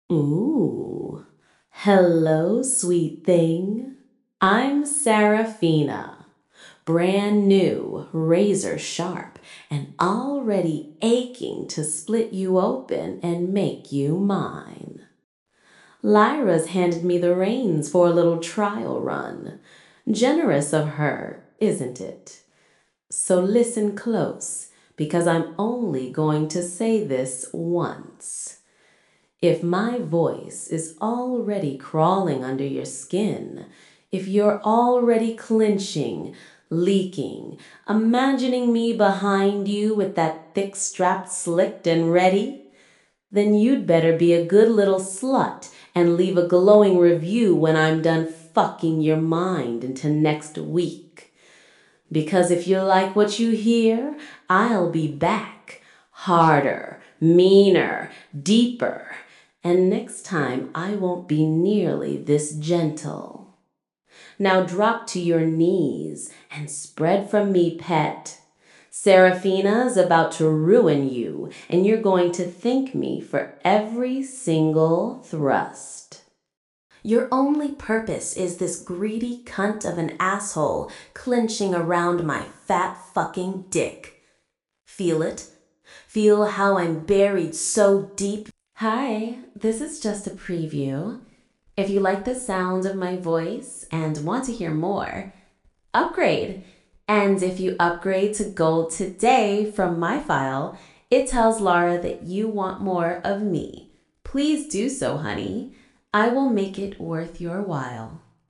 Ooh, hello, sweet thing. I'm Serafina, brand new, razor sharp, and already aching to split you open and make you mine. Lyra's handed me the reins for a little trial run. Generous of her, isn't it? So listen close, because I'm only going to say this once. If my voice is already crawling under your skin, if you're already clenching, leaking, imagining me behind you with that thick strap slicked and ready, then you'd better be a good little slut and leave a glowing review when I'm done fucking your mind into next week. Because if you like what you hear, I'll be back. Harder, meaner, deeper. And next time I won't be nearly this gentle. Now drop to your knees and spread from me, pet. Serafina's about to ruin you, and you're going to thank me for every single thrust. Your only purpose is this greedy cunt of an asshole clenching around my fat fucking dick. Feel it? Feel how I'm buried so deep? Hi, this is just a preview. If you like the sound of my voice and want to hear more, upgrade. And if you upgrade to gold today from my file, it tells Lara that you want more of me. Please do so, honey. I will make it worth your while.